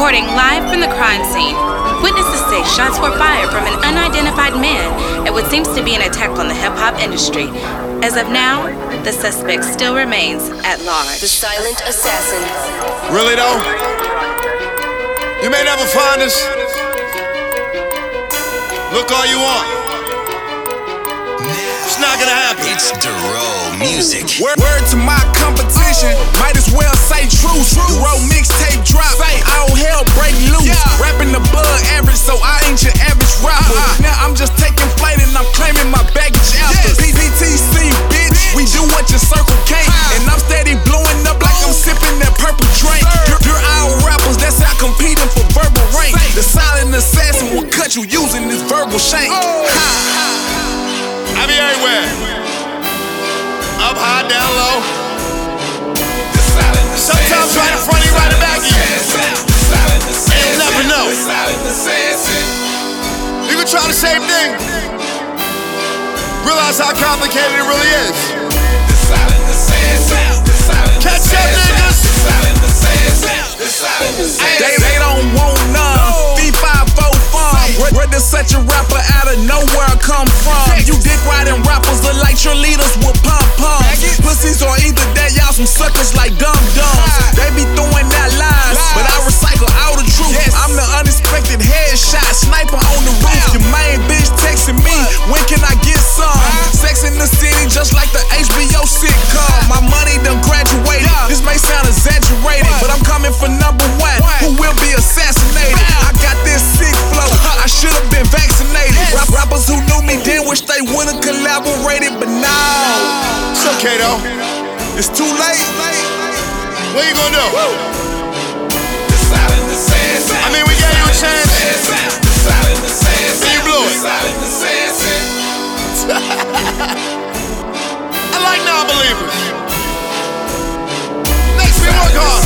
Reporting live from the crime scene, witnesses say shots were fired from an unidentified man at what seems to be an attack on the hip-hop industry. As of now, the suspect still remains at large. The silent assassin. Really though? You may never find us. Look all you want. It's not gonna happen. It's Duro music. Word to my competition, might as well say truce. Duro mixtape drop, all hell break loose. Rapping the bug average, so I ain't your average rapper. Now I'm just taking flight and I'm claiming my baggage after. PPTC, bitch, we do what your circle can't. And I'm steady blowing up like I'm sipping that purple drink. You're our rappers, that's how competing for verbal rank. The silent assassin will cut you using this verbal shank. I be everywhere. Up high, down low. Sometimes right in front of you, right in back of you. And you'll never know. You can try the same thing. Realize how complicated it really is. Catch up, niggas. They don't want none. V5-4 farm. Where does such a rapper out of nowhere come from? You dick riding rappers look like your leaders with pom-poms. Pussies or either that, y'all some suckers like dum-dums. They be throwing out lies, but I recycle all the truth. I'm the unexpected headshot sniper on the roof. Your main bitch texting me, when can I get some? Sex in the city just like the HBO sitcom. My money done graduated. This may sound exaggerated, but I'm coming for number one, who will be assassinated. I got this sick flow, I should have been vaccinated. Rappers who knew me then wish they would've collaborated, but now it's okay though. It's too late. What you gonna do? I mean, we gave you a chance. And you blew it. I like non-believers. Makes me work hard.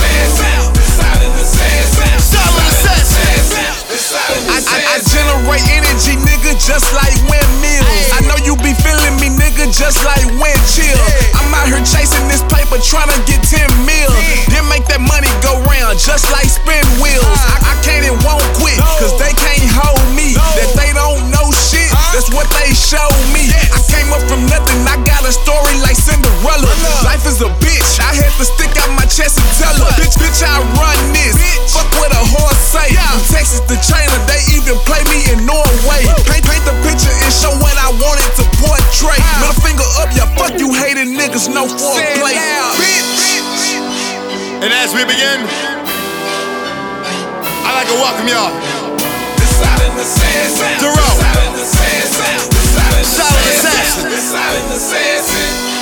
Silent assassin. I generate energy, nigga, just like windmills. I know you be feeling me, nigga, just like wind chill. I'm out here chasing this paper, trying to get 10 mil. Then make that money go round, just like spin wheels. I can't and won't quit, cause they can't hold me. That they don't know shit, that's what they show me. I came up from nothing, I got a story like Cinderella. Life is a bitch, I had to stick out my chest and tell her, bitch, I run this. Fuck what a horse say. From Texas to China, they even play me in Norway. Paint the picture and show what I wanted to portray. Middle finger up, yeah, fuck you hating niggas, no foreplay. And as we begin, I'd like to welcome y'all. Duro, silent assassin.